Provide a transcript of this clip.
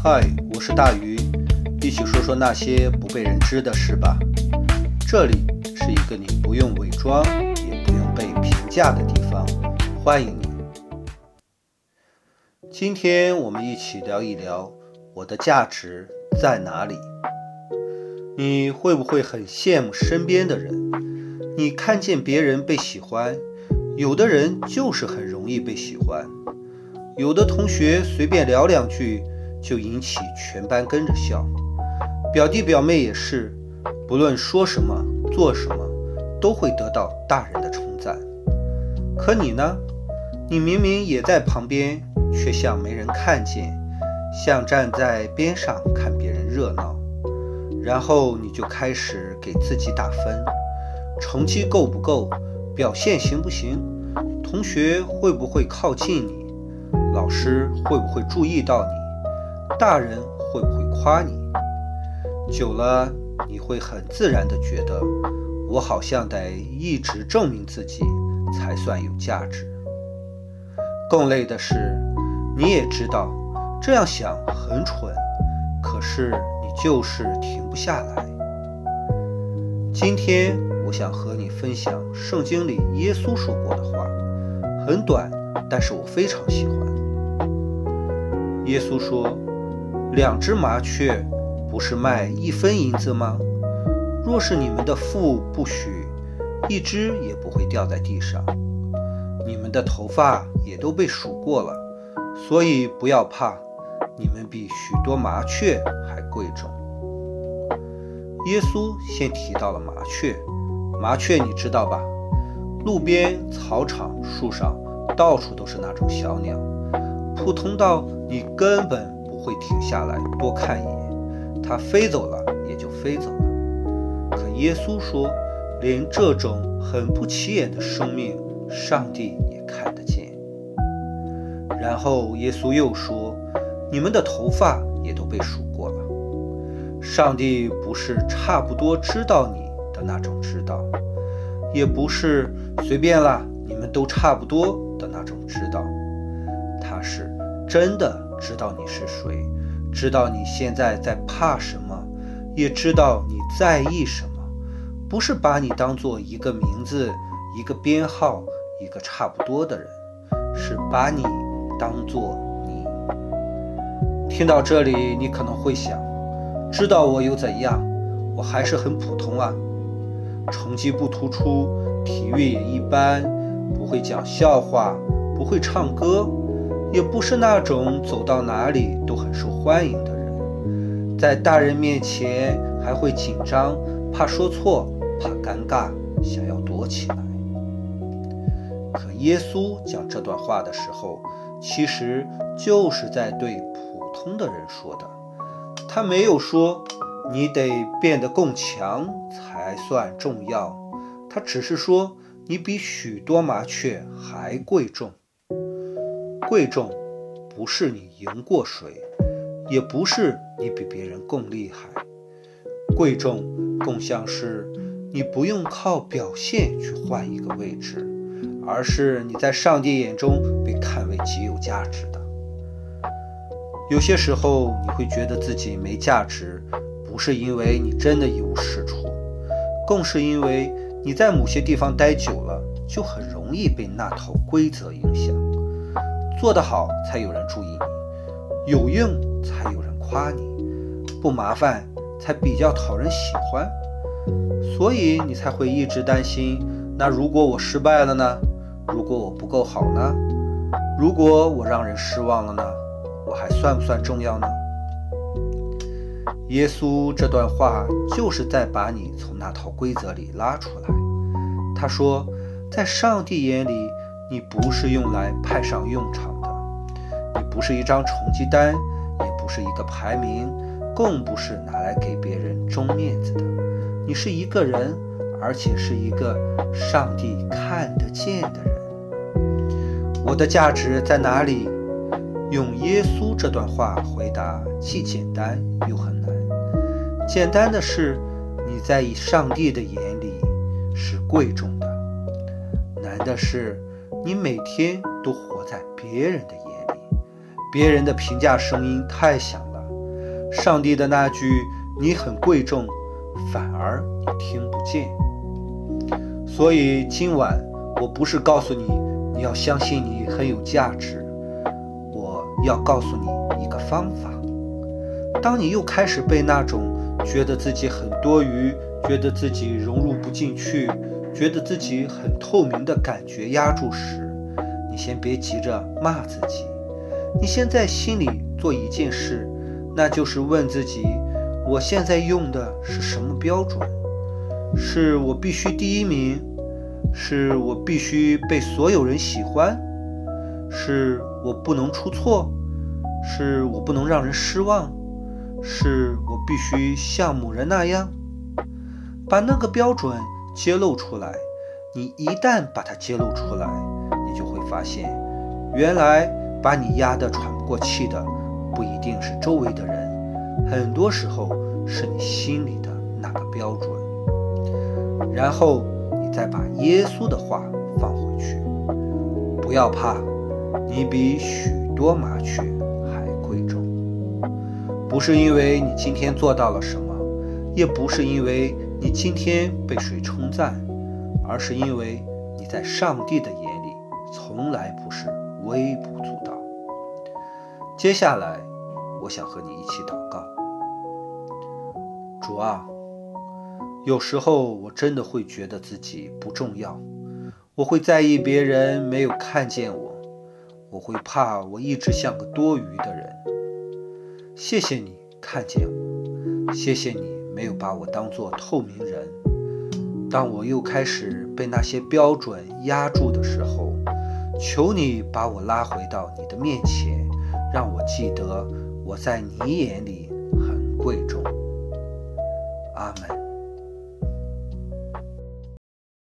嗨，我是大鱼，一起说说那些不被人知的事吧。这里是一个你不用伪装，也不用被评价的地方，欢迎你。今天我们一起聊一聊我的价值在哪里。你会不会很羡慕身边的人？你看见别人被喜欢，有的人就是很容易被喜欢，有的同学随便聊两句就引起全班跟着笑，表弟表妹也是，不论说什么做什么都会得到大人的称赞。可你呢？你明明也在旁边，却像没人看见，像站在边上看别人热闹。然后你就开始给自己打分，成绩够不够，表现行不行，同学会不会靠近你，老师会不会注意到你，大人会不会夸你。久了你会很自然地觉得，我好像得一直证明自己才算有价值。更累的是，你也知道这样想很蠢，可是你就是停不下来。今天我想和你分享圣经里耶稣说过的话，很短，但是我非常喜欢。耶稣说，2只麻雀不是卖1分银子吗？若是你们的父不许，1只也不会掉在地上。你们的头发也都被数过了，所以不要怕，你们比许多麻雀还贵重。耶稣先提到了麻雀，麻雀你知道吧？路边、草场、树上到处都是那种小鸟，普通到你根本不会停下来多看一眼，它飞走了也就飞走了。可耶稣说，连这种很不起眼的生命，上帝也看得见。然后耶稣又说，你们的头发也都被数过了。上帝不是差不多知道你的那种知道，也不是随便啦，你们都差不多的那种知道，他是真的知道你是谁，知道你现在在怕什么，也知道你在意什么，不是把你当做一个名字、一个编号、一个差不多的人，是把你当作你。听到这里，你可能会想，知道我又怎样？我还是很普通啊，成绩不突出，体育也一般，不会讲笑话，不会唱歌，也不是那种走到哪里都很受欢迎的人，在大人面前还会紧张，怕说错，怕尴尬，想要躲起来。可耶稣讲这段话的时候，其实就是在对普通的人说的。他没有说你得变得更强才算重要，他只是说你比许多麻雀还贵重。贵重不是你赢过谁，也不是你比别人更厉害，贵重更像是你不用靠表现去换一个位置，而是你在上帝眼中被看为极有价值的。有些时候你会觉得自己没价值，不是因为你真的一无是处，更是因为你在某些地方待久了，就很容易被那套规则影响。做得好才有人注意你，有用才有人夸你，不麻烦才比较讨人喜欢，所以你才会一直担心，那如果我失败了呢？如果我不够好呢？如果我让人失望了呢？我还算不算重要呢？耶稣这段话就是在把你从那套规则里拉出来。他说，在上帝眼里，你不是用来派上用场的，你不是一张成绩单，也不是一个排名，更不是拿来给别人争面子的。你是一个人，而且是一个上帝看得见的人。我的价值在哪里？用耶稣这段话回答，既简单又很难。简单的是，你在上帝的眼里是贵重的；难的是，你每天都活在别人的眼里，别人的评价声音太响了， 上帝的那句你很贵重，反而你听不见。所以今晚我不是告诉你你要相信你很有价值，我要告诉你一个方法。当你又开始被那种觉得自己很多余，觉得自己融入不进去，觉得自己很透明的感觉压住时，你先别急着骂自己，你先在心里做一件事，那就是问自己，我现在用的是什么标准？是我必须第一名？是我必须被所有人喜欢？是我不能出错？是我不能让人失望？是我必须像某人那样？把那个标准揭露出来，你一旦把它揭露出来，你就会发现，原来把你压得喘不过气的不一定是周围的人，很多时候是你心里的那个标准。然后你再把耶稣的话放回去，不要怕，你比许多麻雀还贵重。不是因为你今天做到了什么，也不是因为你今天被谁称赞，而是因为你在上帝的眼里从来不是微不足道。接下来我想和你一起祷告。主啊，有时候我真的会觉得自己不重要，我会在意别人没有看见我，我会怕我一直像个多余的人。谢谢你看见我，谢谢你没有把我当作透明人。当我又开始被那些标准压住的时候，求你把我拉回到你的面前，让我记得我在你眼里